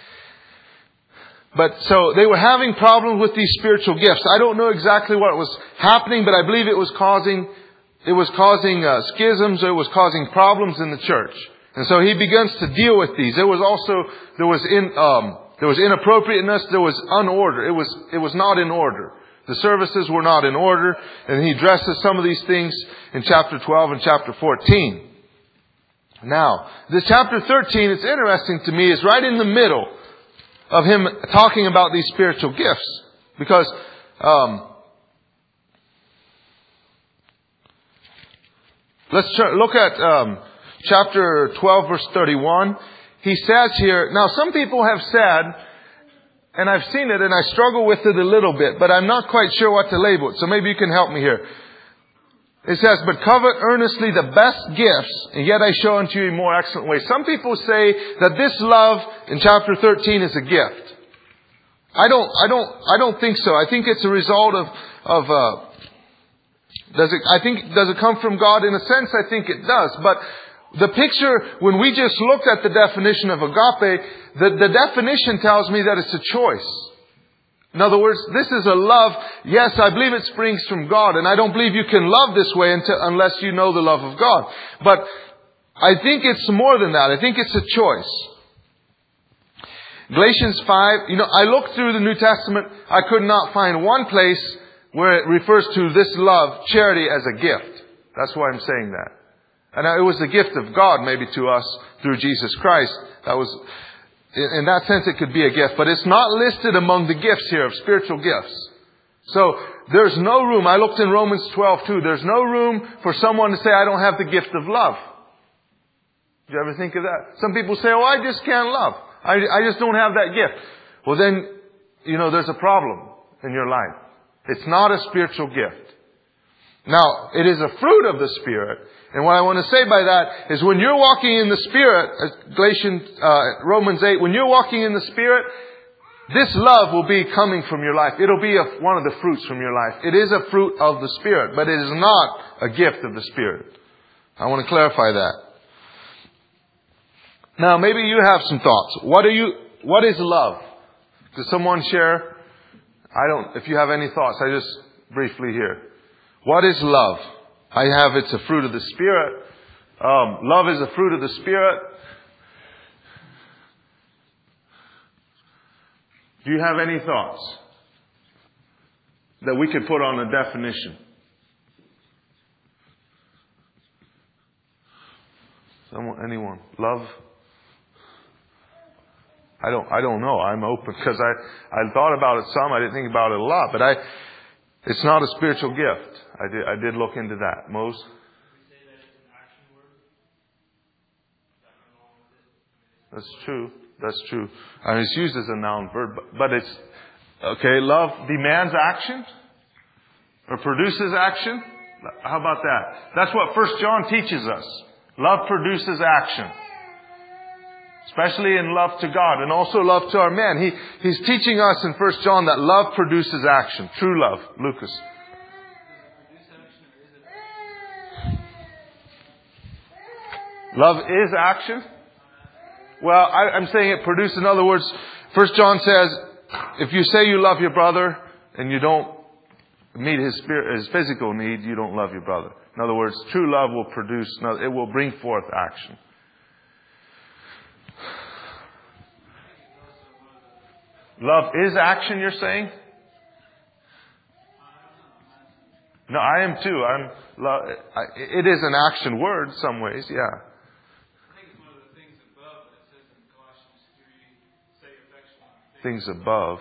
But so they were having problems with these spiritual gifts. I don't know exactly what was happening, but I believe it was causing schisms. It was causing problems in the church. And so he begins to deal with these. There was inappropriateness. There was unorder. It was not in order. The services were not in order. And he addresses some of these things in chapter 12 and chapter 14. Now, this chapter 13, it's interesting to me, is right in the middle of him talking about these spiritual gifts. Because let's look at chapter 12, verse 31. He says here, now some people have said, and I've seen it and I struggle with it a little bit, but I'm not quite sure what to label it. So maybe you can help me here. It says, but covet earnestly the best gifts, and yet I show unto you a more excellent way. Some people say that this love in chapter 13 is a gift. I don't think so. I think it's a result does it come from God? In a sense, I think it does. But the picture, when we just looked at the definition of agape, the definition tells me that it's a choice. In other words, this is a love. Yes, I believe it springs from God, and I don't believe you can love this way unless you know the love of God. But I think it's more than that. I think it's a choice. Galatians 5, I looked through the New Testament. I could not find one place where it refers to this love, charity, as a gift. That's why I'm saying that. And it was the gift of God maybe to us through Jesus Christ. That was, in that sense, it could be a gift. But it's not listed among the gifts here of spiritual gifts. So there's no room. I looked in Romans 12:2. There's no room for someone to say, I don't have the gift of love. Did you ever think of that? Some people say, I just can't love. I just don't have that gift. Well then, there's a problem in your life. It's not a spiritual gift. Now, it is a fruit of the Spirit. And what I want to say by that is when you're walking in the Spirit, Romans 8, when you're walking in the Spirit, this love will be coming from your life. It'll be one of the fruits from your life. It is a fruit of the Spirit, but it is not a gift of the Spirit. I want to clarify that. Now, maybe you have some thoughts. What is love? Does someone share? If you have any thoughts, I just briefly hear. What is love? It's a fruit of the Spirit. Love is a fruit of the Spirit. Do you have any thoughts that we could put on a definition? Anyone? Love? I don't know. I'm open because I thought about it some. I didn't think about it a lot, but it's not a spiritual gift. I did look into that. Mose? That's true. That's true. It's used as a noun verb, but it's okay. Love demands action or produces action. How about that? That's what 1 John teaches us. Love produces action. Especially in love to God and also love to our man. He's teaching us in 1 John that love produces action. True love. Lucas. Love is action? Well, I'm saying it produces. In other words, 1 John says, if you say you love your brother and you don't meet his physical need, you don't love your brother. In other words, true love will produce, it will bring forth action. Love is action, you're saying? No, I am too. It is an action word some ways, yeah. I think it's one of the things above that it says in Colossians 3, say affection on things above.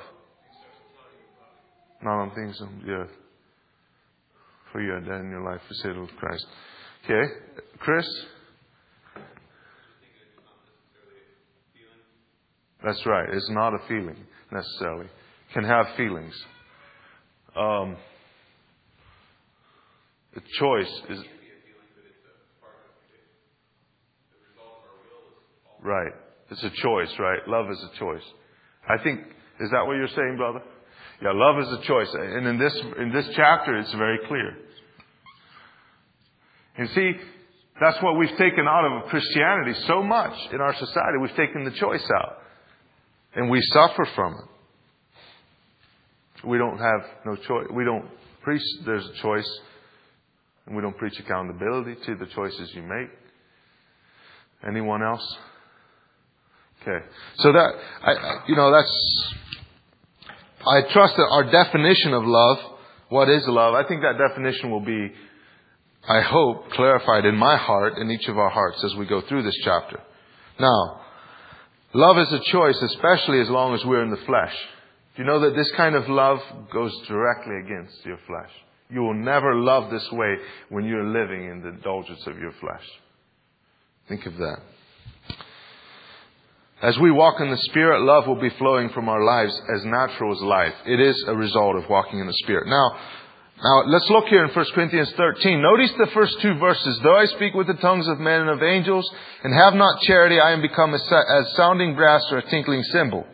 Not on things of the earth. For you are dead in your life, for sake of Christ. Okay, Chris? That's right. It's not a feeling necessarily. Can have feelings. The choice is... Right. It's a choice, right? Love is a choice. I think, is that what you're saying, brother? Yeah, love is a choice. And in this chapter, it's very clear. You see, that's what we've taken out of Christianity so much in our society. We've taken the choice out. And we suffer from it. We don't have no choice. We don't preach there's a choice. And we don't preach accountability to the choices you make. Anyone else? Okay. So I trust that our definition of love, what is love, I think that definition will be, I hope, clarified in my heart, in each of our hearts as we go through this chapter. Now, love is a choice, especially as long as we're in the flesh. Do you know that this kind of love goes directly against your flesh? You will never love this way when you're living in the indulgence of your flesh. Think of that. As we walk in the Spirit, love will be flowing from our lives as natural as life. It is a result of walking in the Spirit. Now, let's look here in 1 Corinthians 13. Notice the first two verses. Though I speak with the tongues of men and of angels and have not charity, I am become as sounding brass or a tinkling cymbal.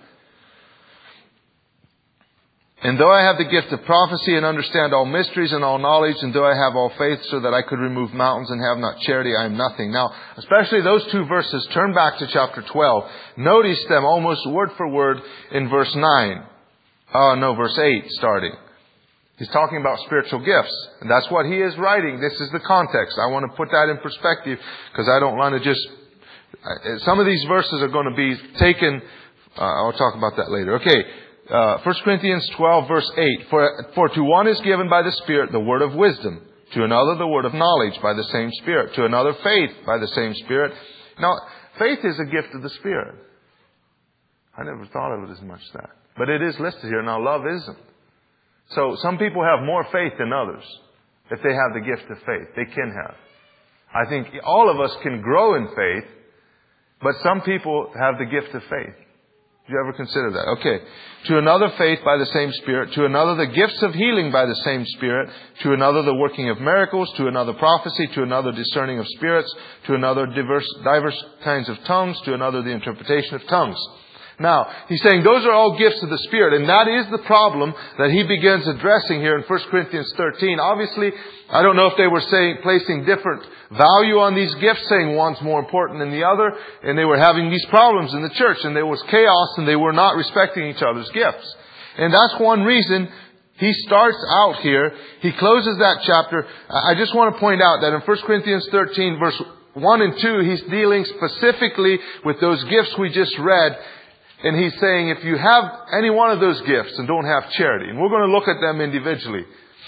And though I have the gift of prophecy and understand all mysteries and all knowledge, and though I have all faith so that I could remove mountains and have not charity, I am nothing. Now, especially those two verses, turn back to chapter 12. Notice them almost word for word in verse 9. Verse 8 starting. He's talking about spiritual gifts. And that's what he is writing. This is the context. I want to put that in perspective because I don't want to just... some of these verses are going to be taken... I'll talk about that later. Okay. 1 Corinthians 12 verse 8. For to one is given by the Spirit the word of wisdom. To another the word of knowledge by the same Spirit. To another faith by the same Spirit. Now, faith is a gift of the Spirit. I never thought of it as much that. But it is listed here. Now, love isn't. So, some people have more faith than others. If they have the gift of faith. They can have. I think all of us can grow in faith. But some people have the gift of faith. Did you ever consider that? Okay. To another faith by the same Spirit. To another the gifts of healing by the same Spirit. To another the working of miracles. To another prophecy. To another discerning of spirits. To another diverse kinds of tongues. To another the interpretation of tongues. Now, he's saying those are all gifts of the Spirit. And that is the problem that he begins addressing here in 1 Corinthians 13. Obviously, I don't know if they were placing different value on these gifts, saying one's more important than the other. And they were having these problems in the church. And there was chaos and they were not respecting each other's gifts. And that's one reason he starts out here. He closes that chapter. I just want to point out that in 1 Corinthians 13, verse 1 and 2, he's dealing specifically with those gifts we just read. And he's saying if you have any one of those gifts and don't have charity, and we're going to look at them individually.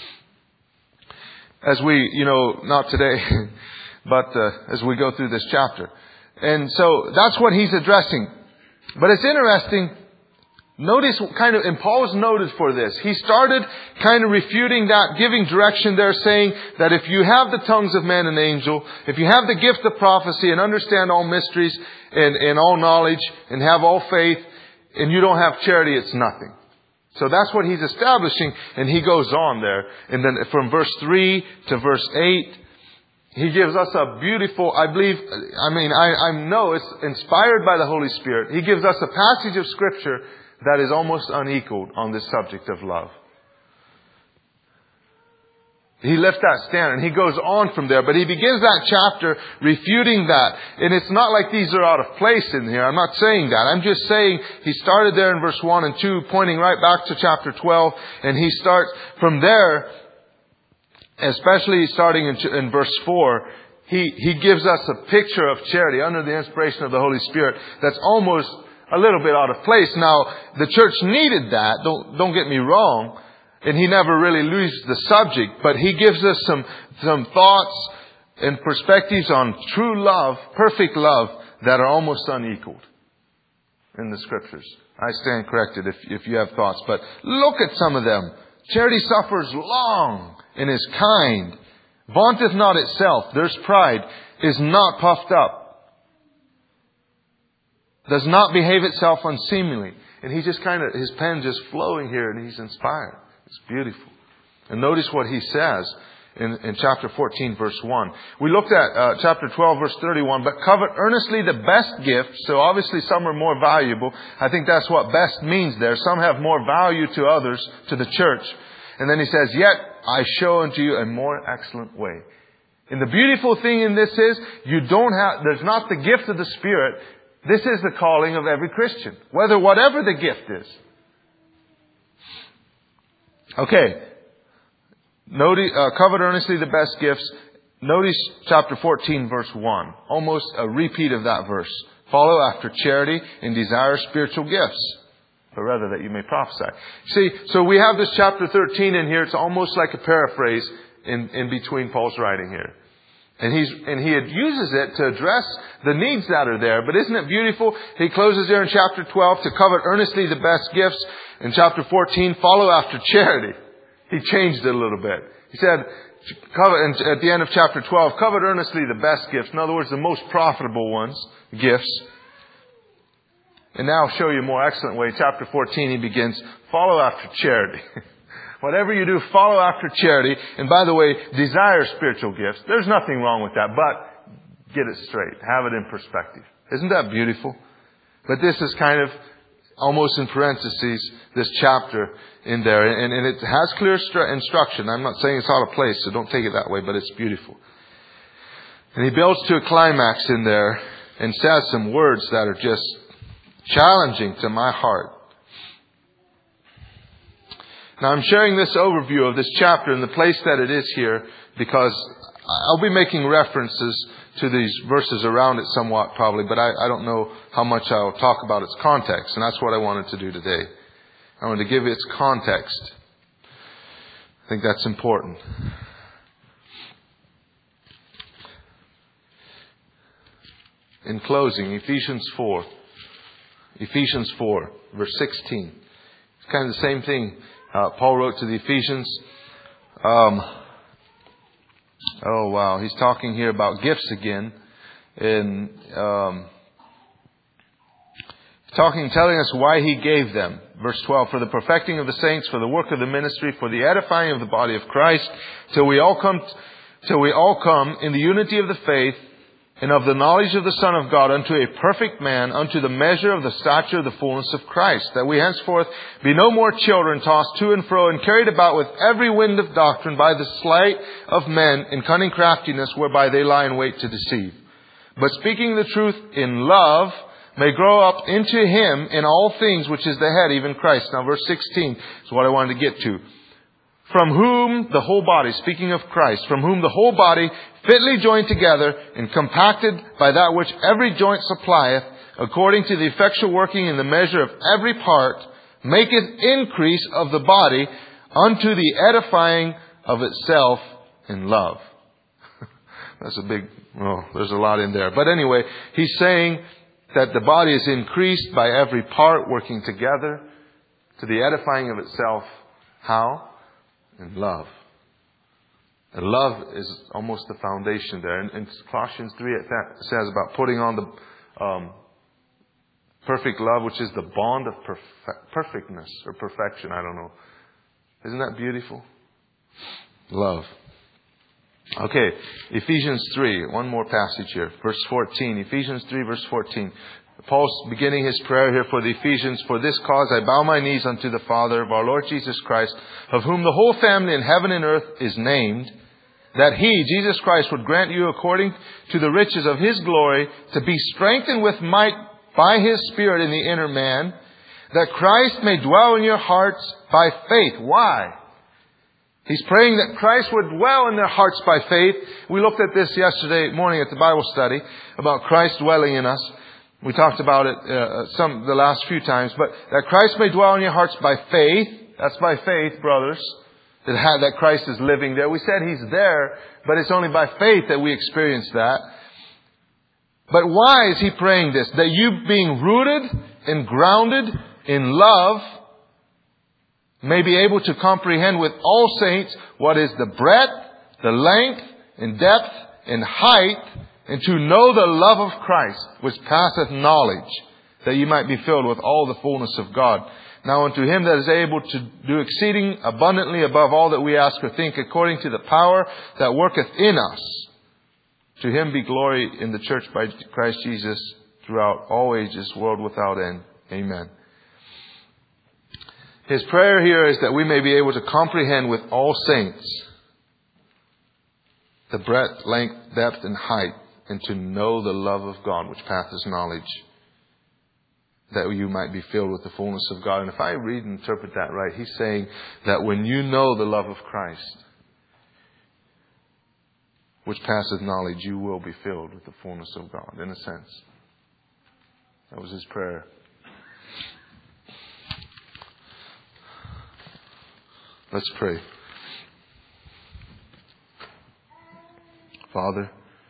As we, not today, but as we go through this chapter. And so that's what he's addressing. But it's interesting. Notice and Paul's noted for this. He started kind of refuting that, giving direction there, saying that if you have the tongues of man and angel, if you have the gift of prophecy and understand all mysteries and all knowledge and have all faith, and you don't have charity, it's nothing. So that's what he's establishing, and he goes on there. And then from verse 3 to verse 8, he gives us a beautiful, I know it's inspired by the Holy Spirit. He gives us a passage of Scripture that is almost unequaled on this subject of love. He left that standard and he goes on from there. But he begins that chapter refuting that. And it's not like these are out of place in here. I'm not saying that. I'm just saying he started there in verse 1 and 2, pointing right back to chapter 12. And he starts from there, especially starting in verse 4, he gives us a picture of charity under the inspiration of the Holy Spirit that's almost a little bit out of place. Now, the church needed that. Don't get me wrong. And he never really loses the subject, but he gives us some thoughts and perspectives on true love, perfect love, that are almost unequaled in the Scriptures. I stand corrected if you have thoughts, but look at some of them. Charity suffers long and is kind, vaunteth not itself, there's pride, is not puffed up, does not behave itself unseemly. And he just his pen just flowing here and he's inspired. It's beautiful. And notice what he says. in chapter 14, verse 1. We looked at chapter 12, verse 31, but covet earnestly the best gift. So obviously some are more valuable. I think that's what best means there. Some have more value to others, to the church. And then he says, yet I show unto you a more excellent way. And the beautiful thing in this is, there's not the gift of the Spirit. This is the calling of every Christian. Whatever the gift is. Okay. Notice, covet earnestly the best gifts. Notice chapter 14, verse 1. Almost a repeat of that verse. Follow after charity and desire spiritual gifts, but rather that you may prophesy. See, so we have this chapter 13 in here. It's almost like a paraphrase in between Paul's writing here. And he uses it to address the needs that are there. But isn't it beautiful? He closes there in chapter 12 to covet earnestly the best gifts. In chapter 14, follow after charity. He changed it a little bit. He said, at the end of chapter 12, covet earnestly the best gifts. In other words, the most profitable ones, gifts. And now I'll show you a more excellent way. Chapter 14, he begins, follow after charity. Whatever you do, follow after charity. And by the way, desire spiritual gifts. There's nothing wrong with that, but get it straight. Have it in perspective. Isn't that beautiful? But this is kind of almost in parentheses, this chapter in there. And it has clear instruction. I'm not saying it's out of place, so don't take it that way, but it's beautiful. And he builds to a climax in there and says some words that are just challenging to my heart. Now I'm sharing this overview of this chapter in the place that it is here because I'll be making references to these verses around it somewhat probably, but I don't know how much I'll talk about its context, and that's what I wanted to do today. I wanted to give its context. I think that's important. In closing, Ephesians 4, verse 16. It's kind of the same thing Paul wrote to the Ephesians. Oh wow, he's talking here about gifts again. And telling us why he gave them. Verse 12, for the perfecting of the saints, for the work of the ministry, for the edifying of the body of Christ, till we all come in the unity of the faith and of the knowledge of the Son of God, unto a perfect man, unto the measure of the stature of the fullness of Christ, that we henceforth be no more children, tossed to and fro and carried about with every wind of doctrine by the sleight of men in cunning craftiness, whereby they lie in wait to deceive. But speaking the truth in love, may grow up into Him in all things, which is the head, even Christ. Now verse 16 is what I wanted to get to. From whom the whole body, speaking of Christ, from whom the whole body, fitly joined together and compacted by that which every joint supplieth, according to the effectual working in the measure of every part, maketh increase of the body unto the edifying of itself in love. That's a big, there's a lot in there. But anyway, he's saying that the body is increased by every part working together to the edifying of itself. How? In love. And love is almost the foundation there. In Colossians 3 it says about putting on the perfect love, which is the bond of perfectness or perfection. I don't know. Isn't that beautiful? Love. Okay, Ephesians 3. One more passage here. Verse 14. Ephesians 3 verse 14. Paul's beginning his prayer here for the Ephesians. For this cause I bow my knees unto the Father of our Lord Jesus Christ, of whom the whole family in heaven and earth is named, that He, Jesus Christ, would grant you according to the riches of His glory to be strengthened with might by His Spirit in the inner man, that Christ may dwell in your hearts by faith. Why? He's praying that Christ would dwell in their hearts by faith. We looked at this yesterday morning at the Bible study about Christ dwelling in us. We talked about it the last few times, but that Christ may dwell in your hearts by faith. That's by faith, brothers. That Christ is living there. We said He's there, but it's only by faith that we experience that. But why is He praying this? That you being rooted and grounded in love may be able to comprehend with all saints what is the breadth, the length, and depth, and height, and to know the love of Christ, which passeth knowledge, that you might be filled with all the fullness of God. Now unto Him that is able to do exceeding abundantly above all that we ask or think, according to the power that worketh in us, to Him be glory in the church by Christ Jesus throughout all ages, world without end. Amen. His prayer here is that we may be able to comprehend with all saints the breadth, length, depth, and height, and to know the love of God, which passeth knowledge, that you might be filled with the fullness of God. And if I read and interpret that right, He's saying that when you know the love of Christ, which passeth knowledge, you will be filled with the fullness of God, in a sense. That was His prayer. Let's pray. Father,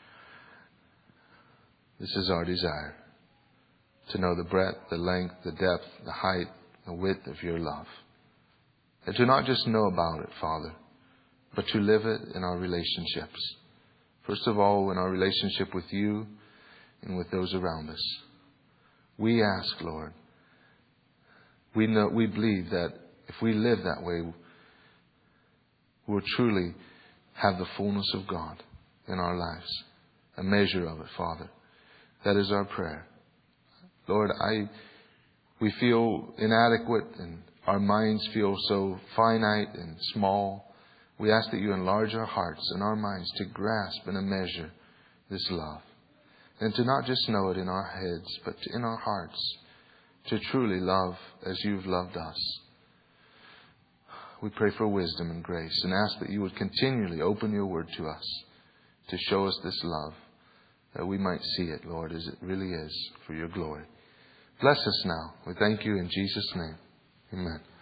this is our desire, to know the breadth, the length, the depth, the height, the width of your love. And to not just know about it, Father, but to live it in our relationships. First of all, in our relationship with you and with those around us. We ask, Lord, we believe that if we live that way, we'll truly have the fullness of God in our lives. A measure of it, Father. That is our prayer. Lord, we feel inadequate and our minds feel so finite and small. We ask that you enlarge our hearts and our minds to grasp in a measure this love. And to not just know it in our heads, but in our hearts. To truly love as you've loved us. We pray for wisdom and grace and ask that you would continually open your word to us to show us this love, that we might see it, Lord, as it really is for your glory. Bless us now. We thank you in Jesus' name. Amen.